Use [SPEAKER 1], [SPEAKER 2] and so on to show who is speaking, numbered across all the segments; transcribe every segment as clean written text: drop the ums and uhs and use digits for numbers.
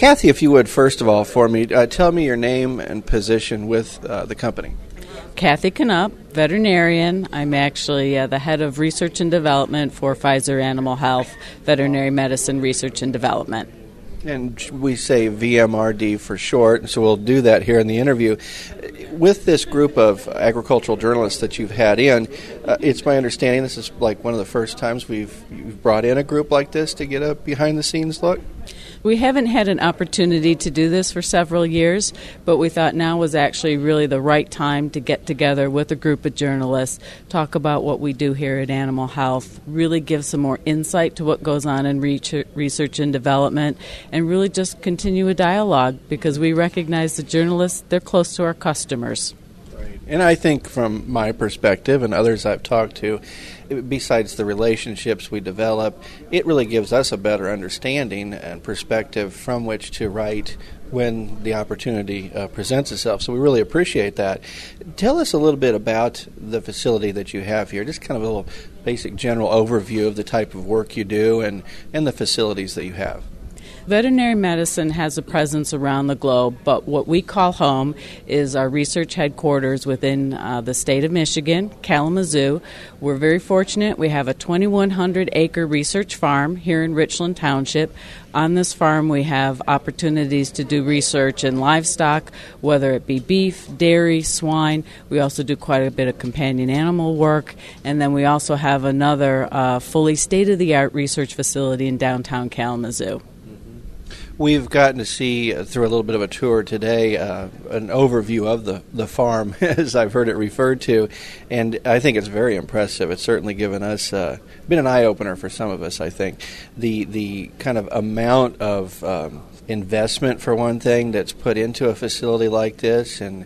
[SPEAKER 1] Kathy, if you would, first of all, for me, tell me your name and position with the company.
[SPEAKER 2] Kathy Knupp, veterinarian. I'm actually the head of research and development for Pfizer Animal Health, Veterinary Medicine Research and Development.
[SPEAKER 1] And we say VMRD for short, so we'll do that here in the interview. With this group of agricultural journalists that you've had in, it's my understanding this is like one of the first times you've brought in a group like this to get a behind-the-scenes look?
[SPEAKER 2] We haven't had an opportunity to do this for several years, but we thought now was actually really the right time to get together with a group of journalists, talk about what we do here at Animal Health, really give some more insight to what goes on in research and development, and really just continue a dialogue because we recognize the journalists, they're close to our customers.
[SPEAKER 1] And I think from my perspective and others I've talked to, besides the relationships we develop, it really gives us a better understanding and perspective from which to write when the opportunity presents itself. So we really appreciate that. Tell us a little bit about the facility that you have here, just kind of a little basic general overview of the type of work you do and the facilities that you have.
[SPEAKER 2] Veterinary medicine has a presence around the globe, but what we call home is our research headquarters within the state of Michigan, Kalamazoo. We're very fortunate. We have a 2,100-acre research farm here in Richland Township. On this farm, we have opportunities to do research in livestock, whether it be beef, dairy, swine. We also do quite a bit of companion animal work. And then we also have another fully state-of-the-art research facility in downtown Kalamazoo.
[SPEAKER 1] We've gotten to see, through a little bit of a tour today, an overview of the farm, as I've heard it referred to, and I think it's very impressive. It's certainly given us, been an eye-opener for some of us, I think. The kind of amount of investment, for one thing, that's put into a facility like this, and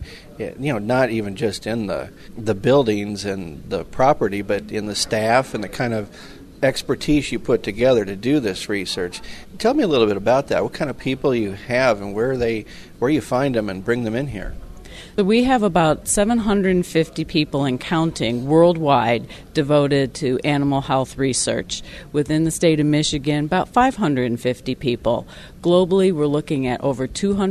[SPEAKER 1] not even just in the buildings and the property, but in the staff and the kind of expertise you put together to do this research. Tell me a little bit about that. What kind of people you have and where you find them and bring them in here?
[SPEAKER 2] We have about 750 people and counting worldwide devoted to animal health research. Within the state of Michigan, about 550 people. Globally, we're looking at over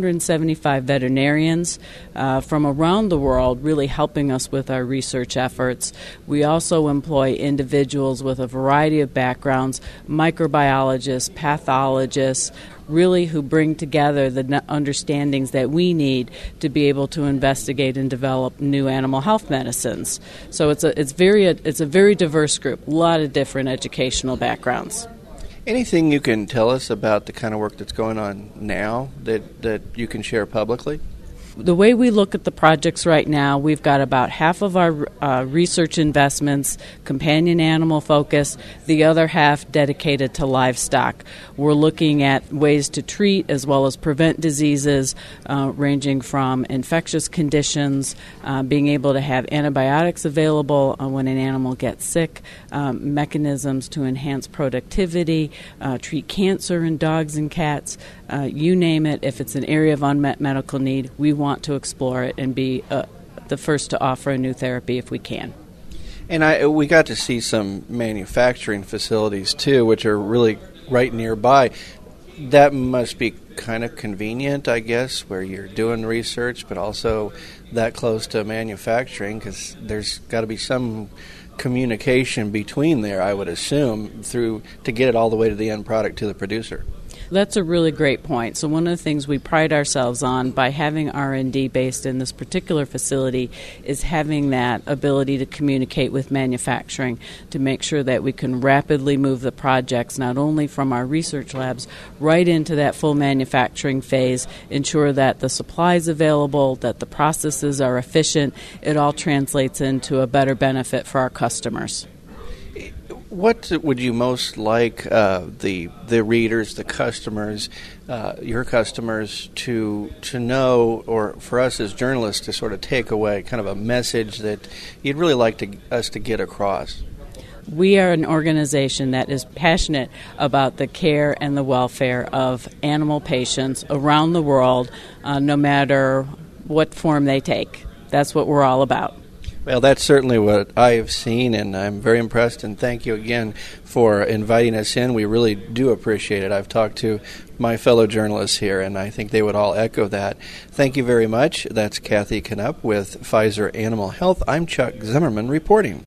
[SPEAKER 2] 275 veterinarians from around the world really helping us with our research efforts. We also employ individuals with a variety of backgrounds, microbiologists, pathologists, really who bring together the understandings that we need to be able to investigate and develop new animal health medicines. So it's a very diverse group, a lot of different educational backgrounds.
[SPEAKER 1] Anything you can tell us about the kind of work that's going on now that you can share publicly?
[SPEAKER 2] The way we look at the projects right now, we've got about half of our research investments, companion animal focus, the other half dedicated to livestock. We're looking at ways to treat as well as prevent diseases, ranging from infectious conditions, being able to have antibiotics available when an animal gets sick, mechanisms to enhance productivity, treat cancer in dogs and cats, you name it. If it's an area of unmet medical need, we want to explore it and be the first to offer a new therapy if we can.
[SPEAKER 1] And we got to see some manufacturing facilities, too, which are really right nearby. That must be kind of convenient, I guess, where you're doing research, but also that close to manufacturing, because there's got to be some communication between there, I would assume, to get it all the way to the end product to the producer.
[SPEAKER 2] That's a really great point. So one of the things we pride ourselves on by having R&D based in this particular facility is having that ability to communicate with manufacturing to make sure that we can rapidly move the projects not only from our research labs right into that full manufacturing phase, ensure that the supply is available, that the processes are efficient. It all translates into a better benefit for our customers.
[SPEAKER 1] What would you most like the readers, the customers, your customers to know, or for us as journalists to sort of take away, kind of a message that you'd really like us to get across?
[SPEAKER 2] We are an organization that is passionate about the care and the welfare of animal patients around the world, no matter what form they take. That's what we're all about.
[SPEAKER 1] Well, that's certainly what I have seen, and I'm very impressed, and thank you again for inviting us in. We really do appreciate it. I've talked to my fellow journalists here, and I think they would all echo that. Thank you very much. That's Kathy Knupp with Pfizer Animal Health. I'm Chuck Zimmerman reporting.